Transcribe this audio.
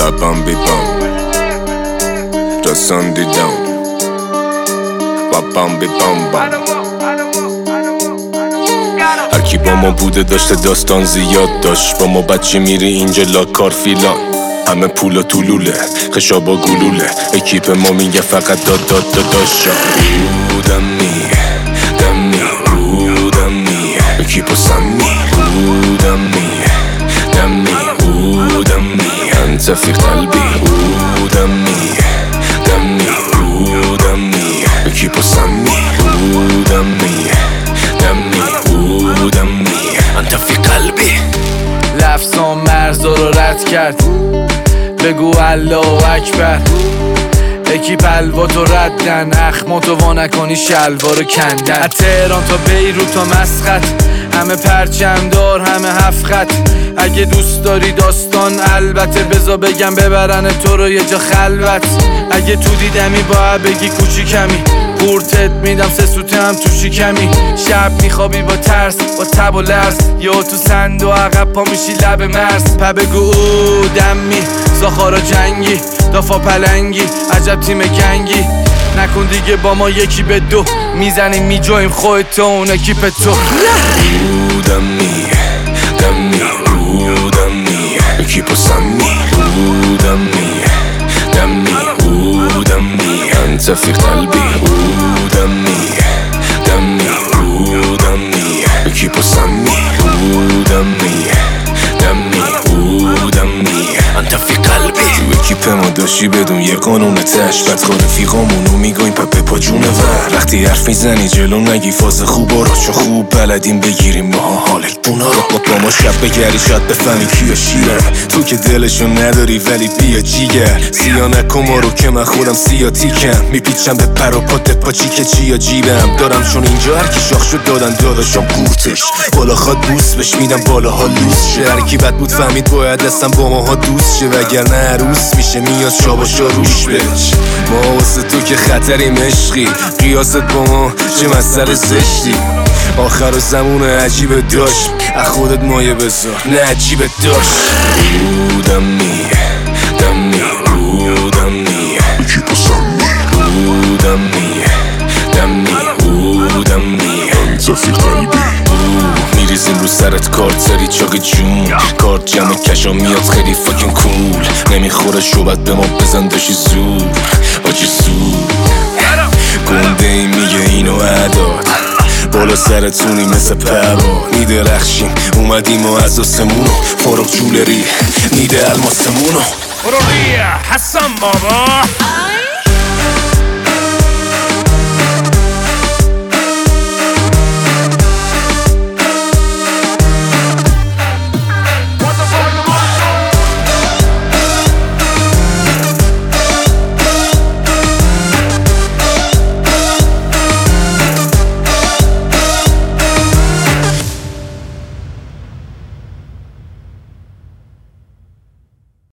Babam bibam Rasan didam Babam bibam bam هر کی با ما بوده داشته داستان زیاد داشت. با ما بچه میری اینجا لاکار فیلان، همه پول و طولوله خشابا گلوله. اکیپ ما میگه فقط داد داد داداشا. بودمی دمی بودمی اکیپو سمی بودمی دمی بودمی انت فی قلبی بودمی دمی بودمی اکیپو سمی بودمی دمی بودمی انت فی قلبی. لفظان مرزا رو رد کرد، بگو الله اکبر. اکیپ الواتو ردن، اخماتو وا نکنی شلوارو کندن. از تهران تا بیروت تا مسقط، همه پرچمدار همه هفت خط. اگه دوست داری داستان البته بزا بگم ببرن تو رو یه جا خلوت. اگه تو دیدمی باید بگی کوچیکمی، قورتت میدم سه سوته هم تو شکمی. شب میخوابی با ترس با تب و لرز، یا تو سند و عقب پا میشی لب مرز. پا بگو او دمی زاخارا جنگی دافا پلنگی عجب تیم گنگی. نکن دیگه با ما یکی به دو، میزنیم میجاییم خودت و اون اکیپ تو. بودمی دمی بودمی اکیپو سمی بودمی دمی بودمی انت فی قلبی بودمی دمی بودمی اکیپو سمی بودمی دمی بودمی انت فی قلبی. تو اکیپ ما داشتی بدون یه قانون تش، بدخواه رفیقامونو میگویم پپه پا جونه ور. وقتی حرف میزنی جلو نگی فاز خوبا رو، چون خوب بلدیم بگیریم ماها حال بونا رو. با ما شب بگری شاید بفهمی کیا شیرن، تو که دلشو نداری ولی بیا جیگر. سیا نکن ما رو که من خودم سیاتیکم، میپیچم به پر و پات پاچی که چیا جیبم دارم. چون اینجا هر کی شاخ شد دادن داداشم قورتش، بالا خواد بوس بش میدم بالاها لوس شه. هر کی بد بود فهمید باید دستم با ماها دوست شه، وگرنه عروس میشه میاد شاباشا روش بچ. ما واسه تو که خطریم عشقی، قیاست با ما چه مسئله زشتی. آخر زمون عجیب داشت، از خودت مایه بذار نه عجیب داشت. بودمی دمی بودمی اکیپو سمی بودمی دمی بودمی انت فی قلبی. میریزیم رو سرت کارت سری چاق جون، کارت جمع کشا میاد خیلی فاکین کول. نمیخوره شوبت به ما بزن داشی زور آجی زور. گنده ای میگه اینو عداد، بالا سرتونی مثل پروا. میدرخشیم اومدیم و از آسمونو، فارغ جولری میده الماسمونو. برو حسن بابا.